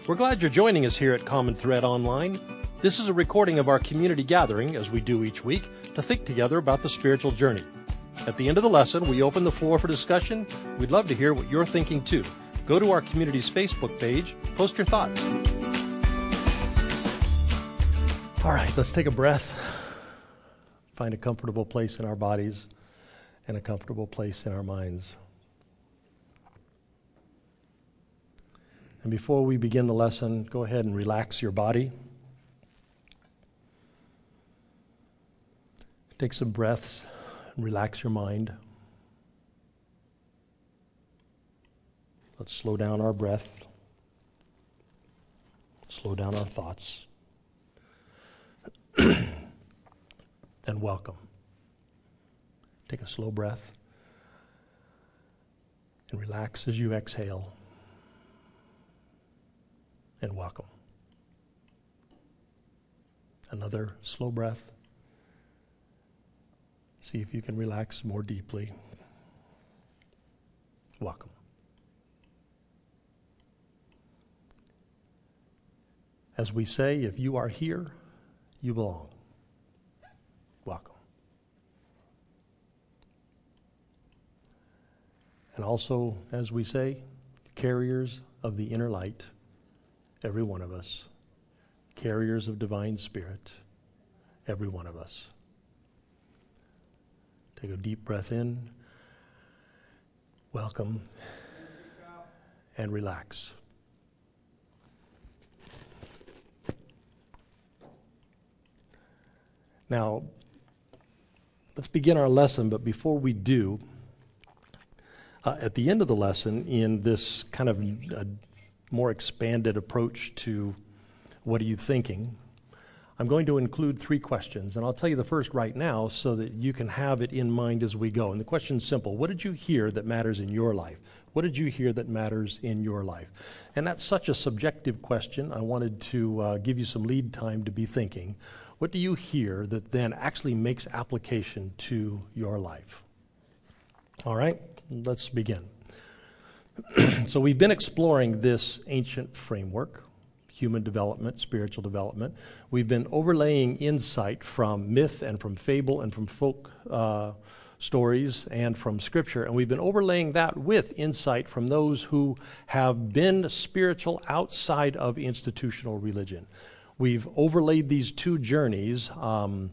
We're glad you're joining us here at Common Thread Online. This is a recording of our community gathering, as we do each week, to think together about the spiritual journey. At the end of the lesson, we open the floor for discussion. We'd love to hear what you're thinking too. Go to our community's Facebook page, post your thoughts. All right, let's take a breath. Find a comfortable place in our bodies and a comfortable place in our minds. And before we begin the lesson, go ahead and relax your body. Take some breaths and relax your mind. Let's slow down our breath. Slow down our thoughts. And welcome. Take a slow breath and relax as you exhale. And welcome. Another slow breath. See if you can relax more deeply. Welcome. As we say, if you are here, you belong. Welcome. And also, as we say, carriers of the inner light, every one of us. Carriers of divine spirit, every one of us. Take a deep breath in. Welcome. And relax. Now, let's begin our lesson, but before we do, at the end of the lesson, in this kind of more expanded approach to what are you thinking, I'm going to include 3 questions, and I'll tell you the first right now so that you can have it in mind as we go. And the question's simple. What did you hear that matters in your life? What did you hear that matters in your life? And that's such a subjective question. I wanted to give you some lead time to be thinking. What do you hear that then actually makes application to your life? All right, let's begin. So we've been exploring this ancient framework, human development, spiritual development. We've been overlaying insight from myth and from fable and from folk stories and from Scripture, and we've been overlaying that with insight from those who have been spiritual outside of institutional religion. We've overlaid these 2 journeys on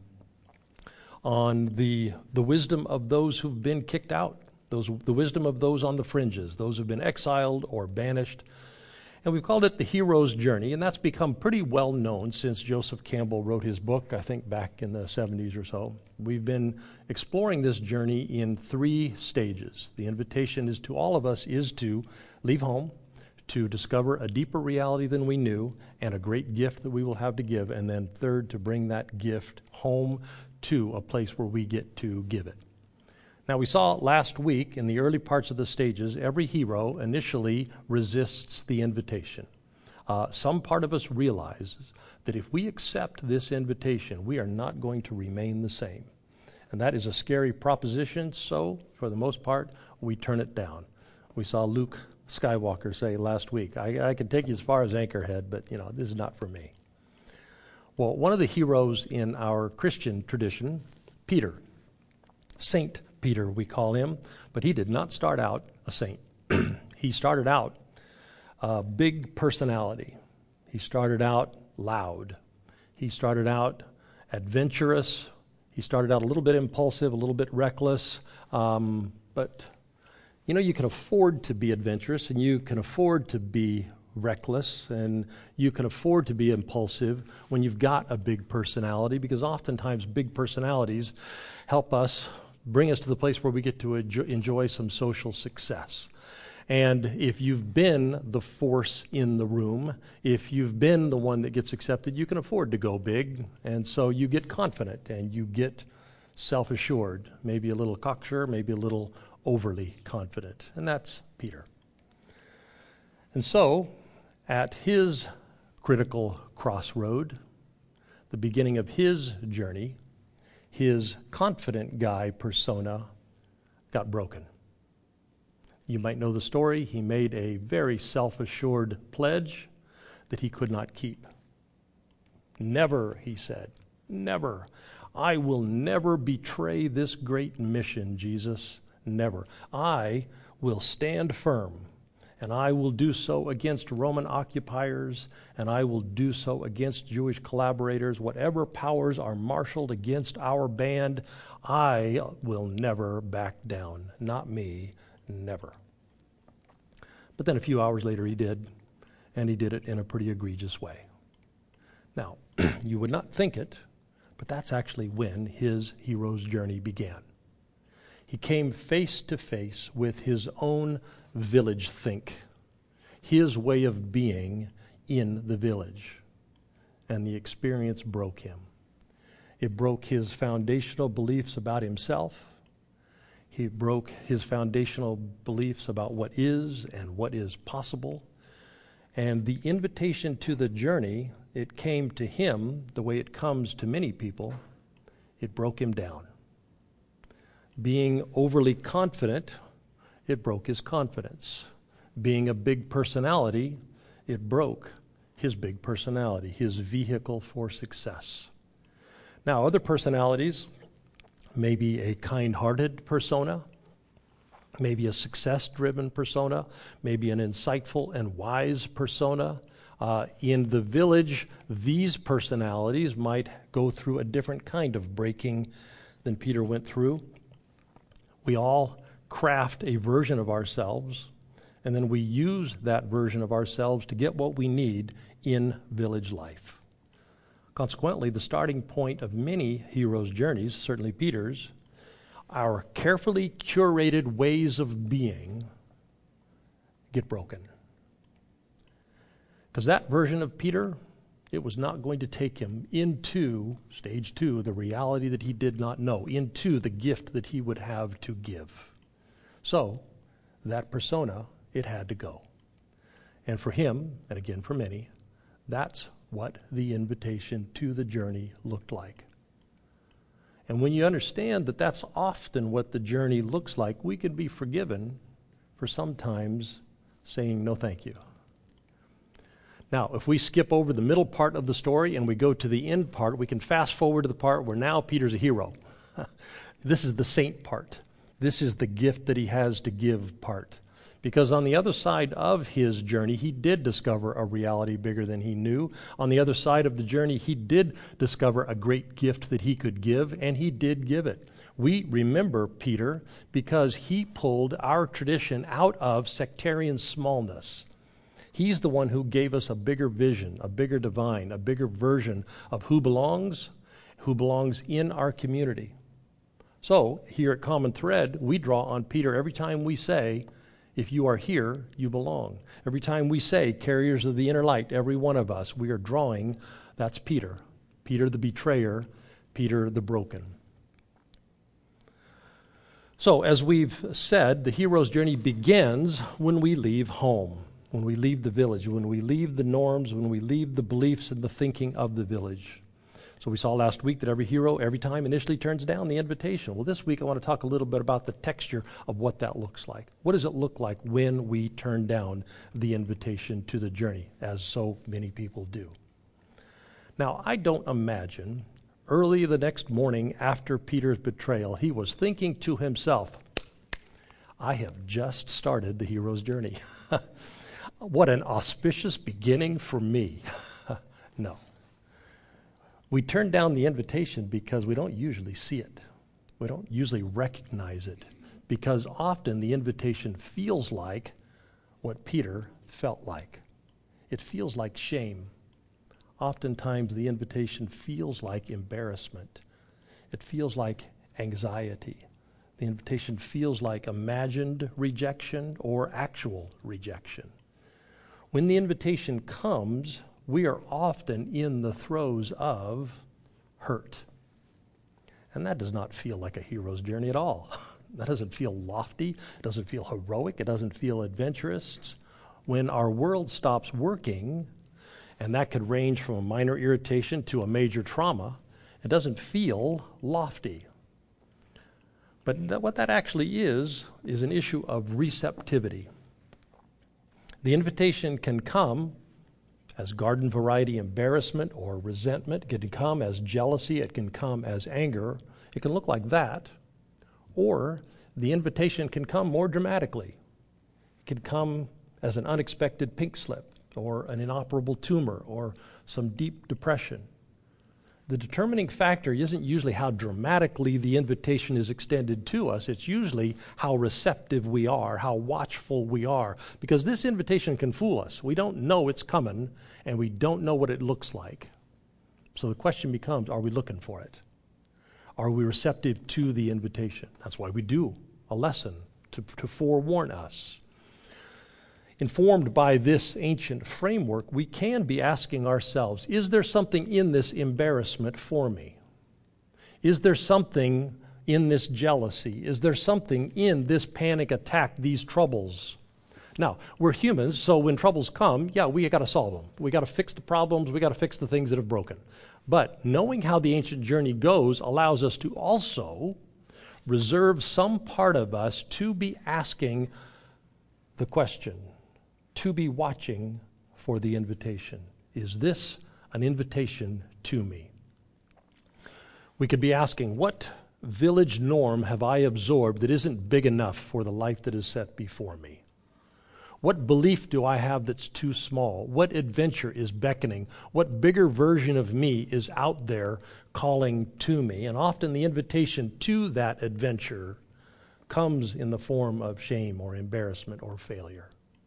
the wisdom of those who've been kicked out, the wisdom of those on the fringes, those who've been exiled or banished. And we've called it the hero's journey, and that's become pretty well known since Joseph Campbell wrote his book, I think back in the 70s or so. We've been exploring this journey in 3 stages. The invitation is to all of us is to leave home, to discover a deeper reality than we knew, and a great gift that we will have to give, and then third, to bring that gift home to a place where we get to give it. Now, we saw last week in the early parts of the stages, every hero initially resists the invitation. Some part of us realizes that if we accept this invitation, we are not going to remain the same. And that is a scary proposition, so for the most part, we turn it down. We saw Luke Skywalker say last week, I can take you as far as Anchorhead, but this is not for me. Well, one of the heroes in our Christian tradition, Peter, Saint Peter we call him, but he did not start out a saint. He started out a big personality. He started out loud. He started out adventurous. He started out a little bit impulsive, a little bit reckless, but you can afford to be adventurous, and you can afford to be reckless, and you can afford to be impulsive when you've got a big personality, because oftentimes big personalities help us bring us to the place where we get to enjoy some social success. And if you've been the force in the room, if you've been the one that gets accepted, you can afford to go big, and so you get confident and you get self-assured, maybe a little cocksure, maybe a little overly confident, and that's Peter. And so, at his critical crossroad, the beginning of his journey, his confident guy persona got broken. You might know the story. He made a very self-assured pledge that he could not keep. Never, he said, never. I will never betray this great mission, Jesus, never. I will stand firm, and I will do so against Roman occupiers, and I will do so against Jewish collaborators. Whatever powers are marshaled against our band, I will never back down. Not me, never. But then a few hours later he did, and he did it in a pretty egregious way. Now, you would not think it, but that's actually when his hero's journey began. He came face to face with his own village think, his way of being in the village, and the experience broke him. It broke his foundational beliefs about himself. He broke his foundational beliefs about what is and what is possible. And the invitation to the journey, it came to him the way it comes to many people. It broke him down. Being overly confident, it broke his confidence. Being a big personality, it broke his big personality, his vehicle for success. Now, other personalities, maybe a kind-hearted persona, maybe a success-driven persona, maybe an insightful and wise persona. In the village, these personalities might go through a different kind of breaking than Peter went through. We all craft a version of ourselves, and then we use that version of ourselves to get what we need in village life. Consequently, the starting point of many heroes' journeys, certainly Peter's, our carefully curated ways of being get broken. Because that version of Peter, it was not going to take him into stage 2, the reality that he did not know, into the gift that he would have to give. So, that persona, it had to go. And for him, and again for many, that's what the invitation to the journey looked like. And when you understand that that's often what the journey looks like, we can be forgiven for sometimes saying no thank you. Now, if we skip over the middle part of the story and we go to the end part, we can fast forward to the part where now Peter's a hero. This is the saint part. This is the gift that he has to give part. Because on the other side of his journey, he did discover a reality bigger than he knew. On the other side of the journey, he did discover a great gift that he could give, and he did give it. We remember Peter because he pulled our tradition out of sectarian smallness. He's the one who gave us a bigger vision, a bigger divine, a bigger version of who belongs in our community. So, here at Common Thread, we draw on Peter every time we say, if you are here, you belong. Every time we say, carriers of the inner light, every one of us, we are drawing, that's Peter. Peter the betrayer, Peter the broken. So, as we've said, the hero's journey begins when we leave home, when we leave the village, when we leave the norms, when we leave the beliefs and the thinking of the village. So we saw last week that every hero, every time, initially turns down the invitation. Well, this week I want to talk a little bit about the texture of what that looks like. What does it look like when we turn down the invitation to the journey, as so many people do? Now, I don't imagine early the next morning after Peter's betrayal, he was thinking to himself, I have just started the hero's journey. What an auspicious beginning for me. No. We turn down the invitation because we don't usually see it. We don't usually recognize it because often the invitation feels like what Peter felt like. It feels like shame. Oftentimes the invitation feels like embarrassment. It feels like anxiety. The invitation feels like imagined rejection or actual rejection. When the invitation comes, we are often in the throes of hurt. And that does not feel like a hero's journey at all. That doesn't feel lofty. It doesn't feel heroic. It doesn't feel adventurous. When our world stops working, and that could range from a minor irritation to a major trauma, it doesn't feel lofty. But what that actually is an issue of receptivity. The invitation can come as garden variety embarrassment or resentment. It can come as jealousy. It can come as anger. It can look like that. Or the invitation can come more dramatically. It can come as an unexpected pink slip or an inoperable tumor or some deep depression. The determining factor isn't usually how dramatically the invitation is extended to us. It's usually how receptive we are, how watchful we are. Because this invitation can fool us. We don't know it's coming, and we don't know what it looks like. So the question becomes, are we looking for it? Are we receptive to the invitation? That's why we do a lesson, to forewarn us. Informed by this ancient framework, we can be asking ourselves, is there something in this embarrassment for me? Is there something in this jealousy? Is there something in this panic attack, these troubles? Now, we're humans, so when troubles come, we got to solve them. We got to fix the problems. We got to fix the things that have broken. But knowing how the ancient journey goes allows us to also reserve some part of us to be asking the question, to be watching for the invitation. Is this an invitation to me? We could be asking, what village norm have I absorbed that isn't big enough for the life that is set before me? What belief do I have that's too small? What adventure is beckoning? What bigger version of me is out there calling to me? And often the invitation to that adventure comes in the form of shame or embarrassment or failure.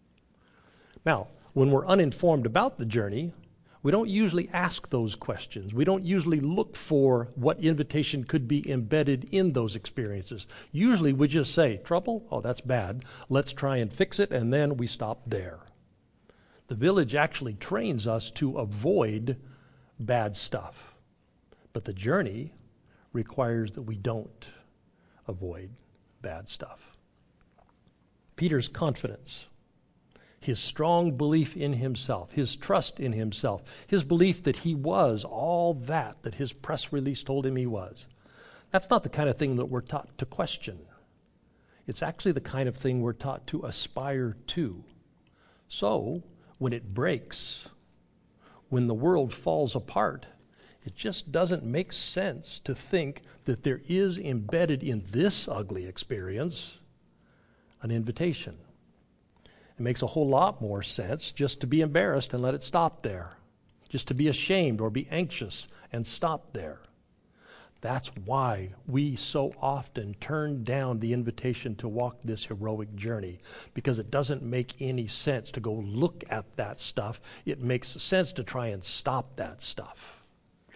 Now, when we're uninformed about the journey, we don't usually ask those questions. We don't usually look for what invitation could be embedded in those experiences. Usually we just say, trouble? Oh, that's bad. Let's try and fix it, and then we stop there. The village actually trains us to avoid bad stuff. But the journey requires that we don't avoid bad stuff. Peter's confidence, his strong belief in himself, his trust in himself, his belief that he was all that his press release told him he was. That's not the kind of thing that we're taught to question. It's actually the kind of thing we're taught to aspire to. So, when it breaks, when the world falls apart, it just doesn't make sense to think that there is embedded in this ugly experience an invitation. It makes a whole lot more sense just to be embarrassed and let it stop there. Just to be ashamed or be anxious and stop there. That's why we so often turn down the invitation to walk this heroic journey, because it doesn't make any sense to go look at that stuff. It makes sense to try and stop that stuff.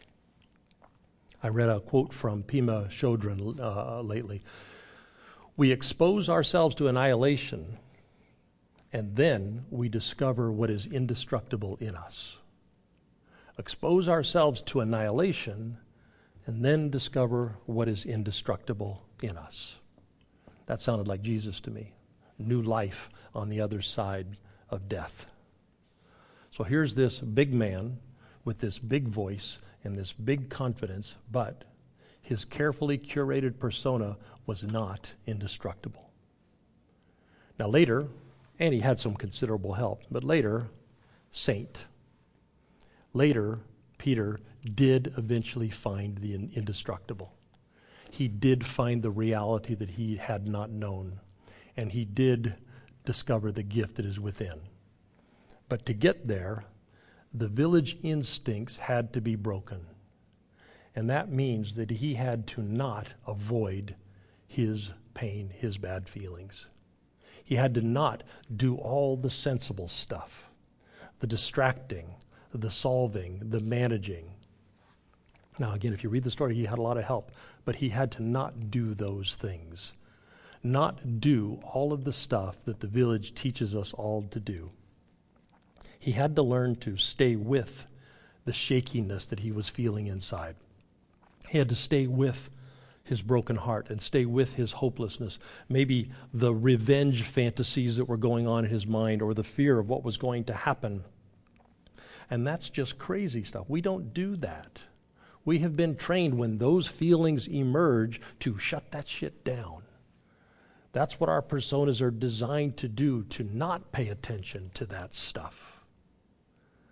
I read a quote from Pema Chodron lately. We expose ourselves to annihilation, and then we discover what is indestructible in us. Expose ourselves to annihilation, and then discover what is indestructible in us. That sounded like Jesus to me. New life on the other side of death. So here's this big man with this big voice and this big confidence, but his carefully curated persona was not indestructible. Now later, and he had some considerable help, but later, Saint. Later, Peter did eventually find the indestructible. He did find the reality that he had not known, and he did discover the gift that is within. But to get there, the village instincts had to be broken. And that means that he had to not avoid his pain, his bad feelings. He had to not do all the sensible stuff, the distracting, the solving, the managing. Now, again, if you read the story, he had a lot of help, but he had to not do those things, not do all of the stuff that the village teaches us all to do. He had to learn to stay with the shakiness that he was feeling inside. He had to stay with his broken heart and stay with his hopelessness, maybe the revenge fantasies that were going on in his mind or the fear of what was going to happen. And that's just crazy stuff. We don't do that. We have been trained when those feelings emerge to shut that shit down. That's what our personas are designed to do, to not pay attention to that stuff.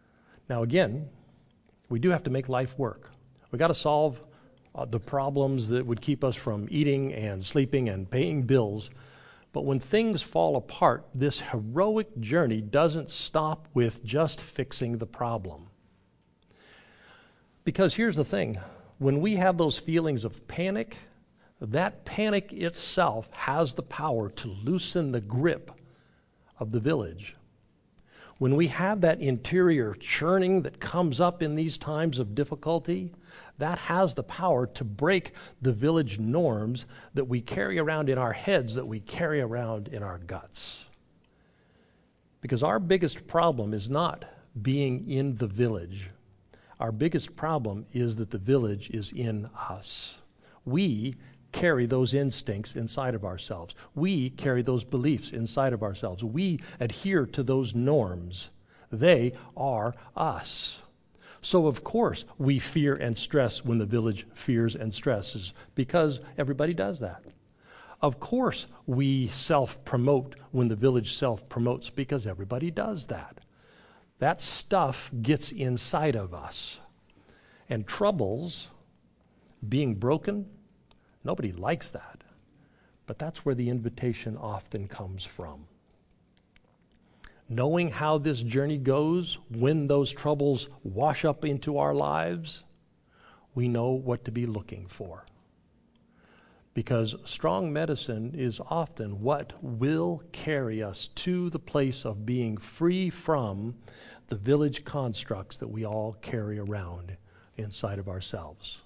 Now again, we do have to make life work. We've got to solve the problems that would keep us from eating and sleeping and paying bills. But when things fall apart, this heroic journey doesn't stop with just fixing the problem. Because here's the thing, when we have those feelings of panic, that panic itself has the power to loosen the grip of the village. When we have that interior churning that comes up in these times of difficulty, that has the power to break the village norms that we carry around in our heads, that we carry around in our guts. Because our biggest problem is not being in the village. Our biggest problem is that the village is in us. We carry those instincts inside of ourselves. We carry those beliefs inside of ourselves. We adhere to those norms. They are us. So of course we fear and stress when the village fears and stresses, because everybody does that. Of course we self-promote when the village self-promotes, because everybody does that. That stuff gets inside of us. And troubles, being broken, nobody likes that. But that's where the invitation often comes from. Knowing how this journey goes, when those troubles wash up into our lives, we know what to be looking for. Because strong medicine is often what will carry us to the place of being free from the village constructs that we all carry around inside of ourselves.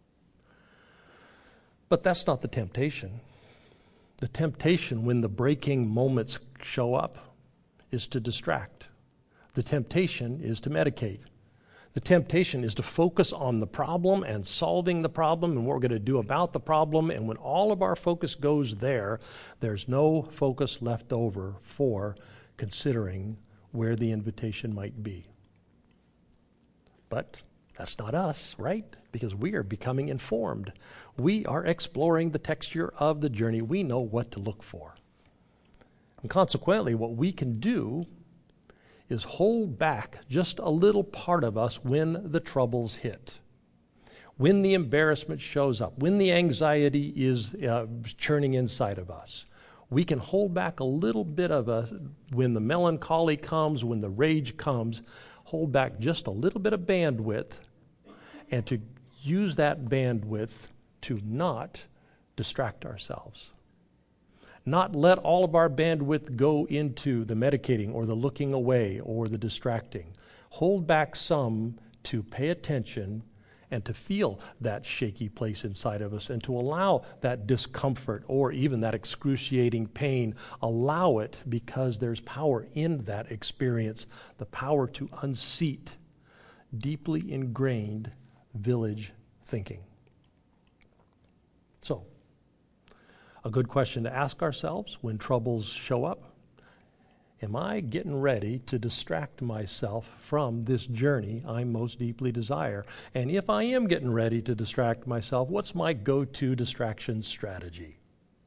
But that's not the temptation. The temptation when the breaking moments show up is to distract. The temptation is to medicate. The temptation is to focus on the problem and solving the problem and what we're going to do about the problem. And when all of our focus goes there, there's no focus left over for considering where the invitation might be. But that's not us, right? Because we are becoming informed. We are exploring the texture of the journey. We know what to look for. And consequently, what we can do is hold back just a little part of us when the troubles hit, when the embarrassment shows up, when the anxiety is churning inside of us. We can hold back a little bit of us when the melancholy comes, when the rage comes, hold back just a little bit of bandwidth, and to use that bandwidth to not distract ourselves. Not let all of our bandwidth go into the medicating or the looking away or the distracting. Hold back some to pay attention and to feel that shaky place inside of us and to allow that discomfort or even that excruciating pain. Allow it, because there's power in that experience, the power to unseat deeply ingrained village thinking. So, a good question to ask ourselves when troubles show up: am I getting ready to distract myself from this journey I most deeply desire? And if I am getting ready to distract myself, what's my go-to distraction strategy?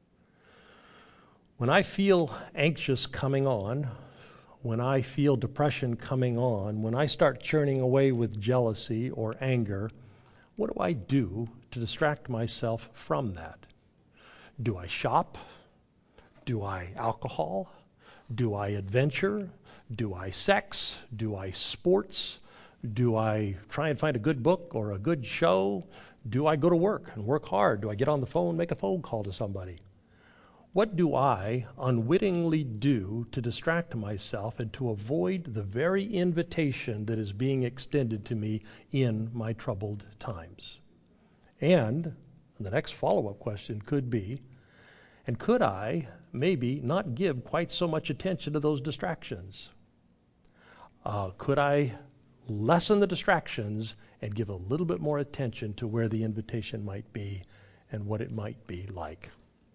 When I feel anxious coming on, when I feel depression coming on, when I start churning away with jealousy or anger, what do I do to distract myself from that? Do I shop? Do I alcohol? Do I adventure? Do I sex? Do I sports? Do I try and find a good book or a good show? Do I go to work and work hard? Do I get on the phone and make a phone call to somebody? What do I unwittingly do to distract myself and to avoid the very invitation that is being extended to me in my troubled times? And the next follow-up question could be, and could I maybe not give quite so much attention to those distractions? Could I lessen the distractions and give a little bit more attention to where the invitation might be and what it might be like?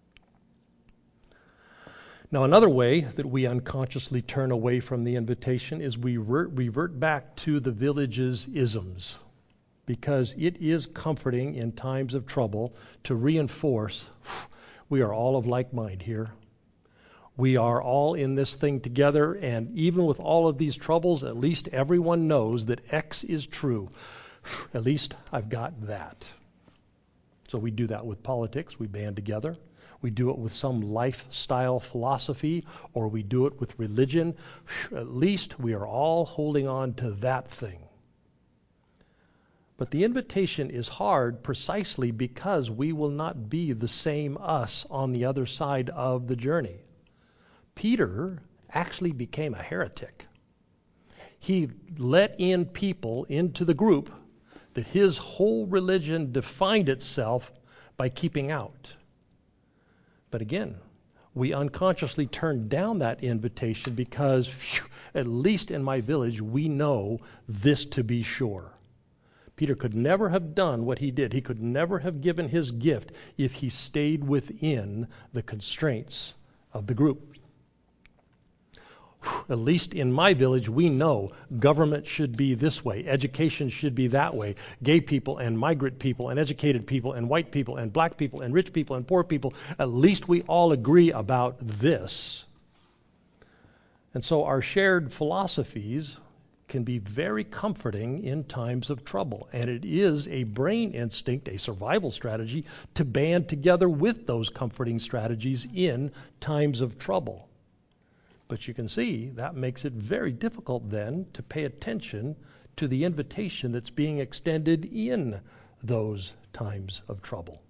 Now, another way that we unconsciously turn away from the invitation is we revert back to the village's isms, because it is comforting in times of trouble to reinforce we are all of like mind here. We are all in this thing together, and even with all of these troubles, at least everyone knows that X is true. At least I've got that. So we do that with politics. We band together. We do it with some lifestyle philosophy, or we do it with religion. At least we are all holding on to that thing. But the invitation is hard precisely because we will not be the same us on the other side of the journey. Peter actually became a heretic. He let in people into the group that his whole religion defined itself by keeping out. But again, we unconsciously turned down that invitation because, at least in my village, we know this to be sure. Peter could never have done what he did. He could never have given his gift if he stayed within the constraints of the group. At least in my village, we know government should be this way, education should be that way, gay people and migrant people and educated people and white people and black people and rich people and poor people, at least we all agree about this. And so our shared philosophies can be very comforting in times of trouble. And it is a brain instinct, a survival strategy, to band together with those comforting strategies in times of trouble. But you can see that makes it very difficult then to pay attention to the invitation that's being extended in those times of trouble.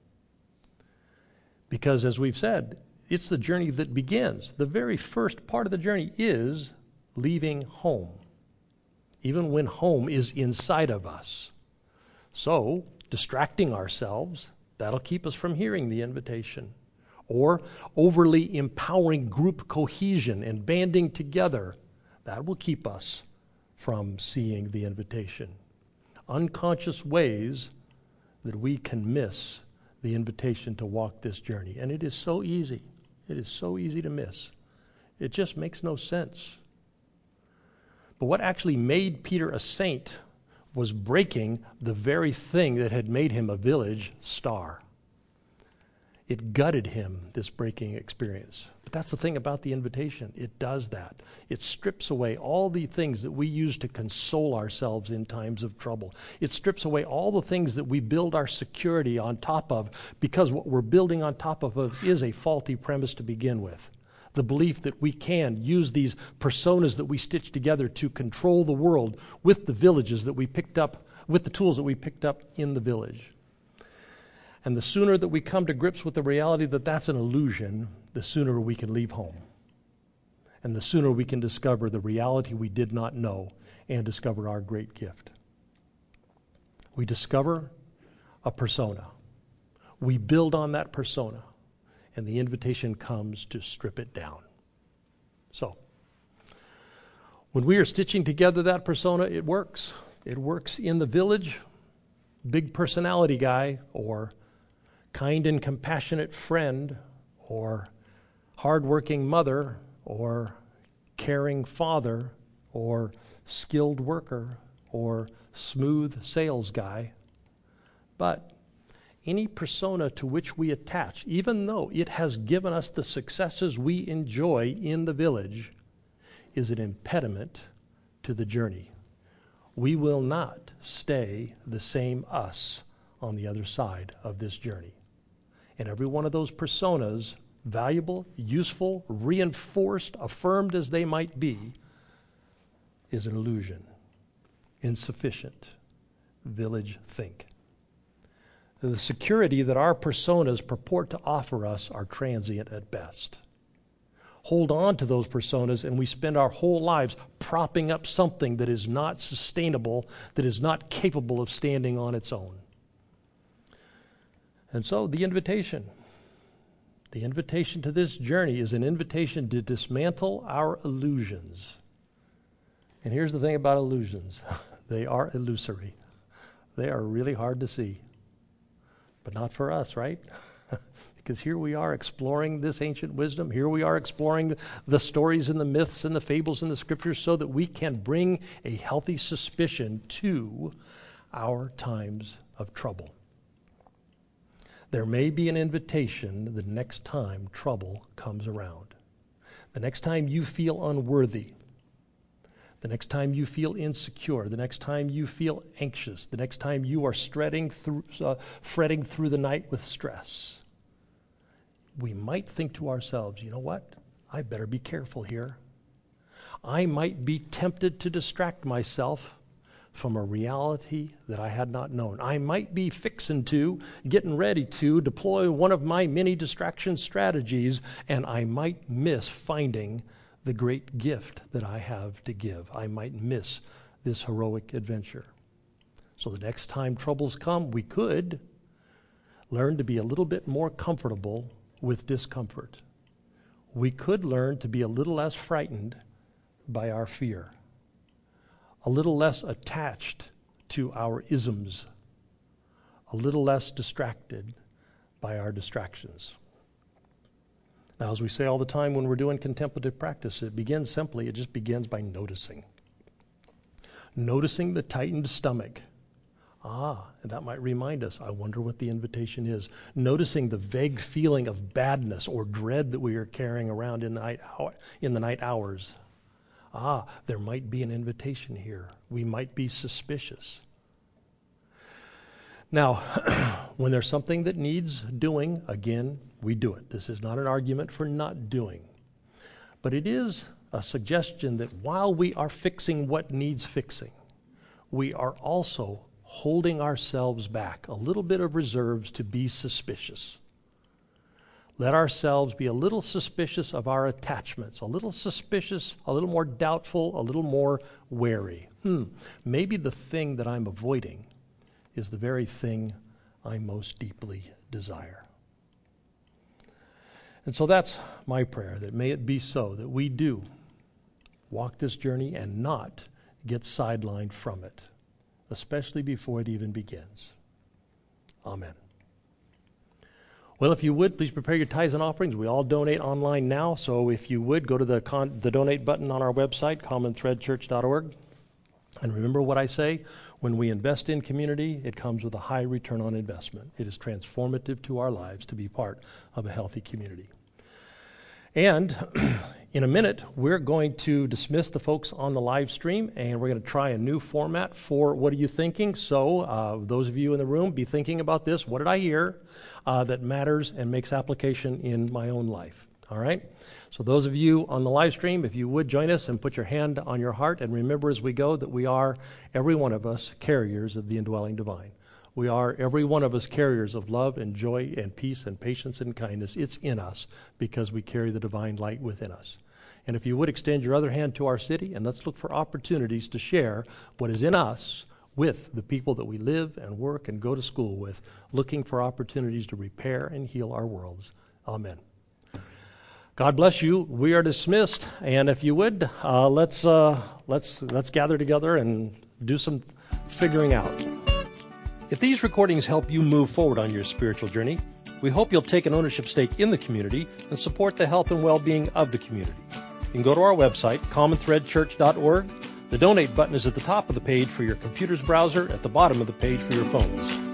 Because as we've said, it's the journey that begins. The very first part of the journey is leaving home, even when home is inside of us. So, distracting ourselves, that'll keep us from hearing the invitation. Or overly empowering group cohesion and banding together, that will keep us from seeing the invitation. Unconscious ways that we can miss the invitation to walk this journey. And it is so easy. It is so easy to miss. It just makes no sense. But what actually made Peter a saint was breaking the very thing that had made him a village star. It gutted him, this breaking experience. But that's the thing about the invitation. It does that. It strips away all the things that we use to console ourselves in times of trouble. It strips away all the things that we build our security on top of, because what we're building on top of is a faulty premise to begin with. The belief that we can use these personas that we stitch together to control the world with the villages that we picked up, with the tools that we picked up in the village. And the sooner that we come to grips with the reality that that's an illusion, the sooner we can leave home. And the sooner we can discover the reality we did not know and discover our great gift. We discover a persona. We build on that persona. And the invitation comes to strip it down. So, when we are stitching together that persona, it works. It works in the village, big personality guy, or kind and compassionate friend, or hardworking mother, or caring father, or skilled worker, or smooth sales guy. But any persona to which we attach, even though it has given us the successes we enjoy in the village, is an impediment to the journey. We will not stay the same us on the other side of this journey. And every one of those personas, valuable, useful, reinforced, affirmed as they might be, is an illusion, insufficient, village think. The security that our personas purport to offer us are transient at best. Hold on to those personas and we spend our whole lives propping up something that is not sustainable, that is not capable of standing on its own. And so the invitation to this journey is an invitation to dismantle our illusions. And here's the thing about illusions. They are illusory. They are really hard to see. But not for us, right? Because here we are exploring this ancient wisdom. Here we are exploring the stories and the myths and the fables in the scriptures so that we can bring a healthy suspicion to our times of trouble. There may be an invitation the next time trouble comes around. the next time you feel unworthy, the next time you feel insecure, the next time you feel anxious, the next time you are fretting through the night with stress, we might think to ourselves, you know what? I better be careful here. I might be tempted to distract myself from a reality that I had not known. I might be getting ready to deploy one of my many distraction strategies, and I might miss finding the great gift that I have to give. I might miss this heroic adventure. So the next time troubles come, we could learn to be a little bit more comfortable with discomfort. We could learn to be a little less frightened by our fear, a little less attached to our isms, a little less distracted by our distractions. Now, as we say all the time when we're doing contemplative practice, it just begins by noticing. Noticing the tightened stomach. And that might remind us, I wonder what the invitation is. Noticing the vague feeling of badness or dread that we are carrying around in the night hours. There might be an invitation here. We might be suspicious. Now, when there's something that needs doing, again, we do it. This is not an argument for not doing. But it is a suggestion that while we are fixing what needs fixing, we are also holding ourselves back, a little bit of reserves to be suspicious. Let ourselves be a little suspicious of our attachments, a little suspicious, a little more doubtful, a little more wary. Maybe the thing that I'm avoiding is the very thing I most deeply desire. And so that's my prayer, that may it be so, that we do walk this journey and not get sidelined from it, especially before it even begins. Amen. Well, if you would, please prepare your tithes and offerings. We all donate online now, so if you would, go to the donate button on our website, commonthreadchurch.org. And remember what I say, when we invest in community, it comes with a high return on investment. It is transformative to our lives to be part of a healthy community. And in a minute, we're going to dismiss the folks on the live stream, and we're going to try a new format for What Are You Thinking? So those of you in the room, be thinking about this. What did I hear that matters and makes application in my own life? All right? So those of you on the live stream, if you would join us and put your hand on your heart, and remember as we go that we are, every one of us, carriers of the indwelling divine. We are, every one of us, carriers of love and joy and peace and patience and kindness. It's in us because we carry the divine light within us. And if you would extend your other hand to our city, and let's look for opportunities to share what is in us with the people that we live and work and go to school with, looking for opportunities to repair and heal our worlds. Amen. God bless you. We are dismissed, and if you would, let's gather together and do some figuring out. If these recordings help you move forward on your spiritual journey, we hope you'll take an ownership stake in the community and support the health and well-being of the community. You can go to our website, commonthreadchurch.org. The donate button is at the top of the page for your computer's browser, at the bottom of the page for your phones.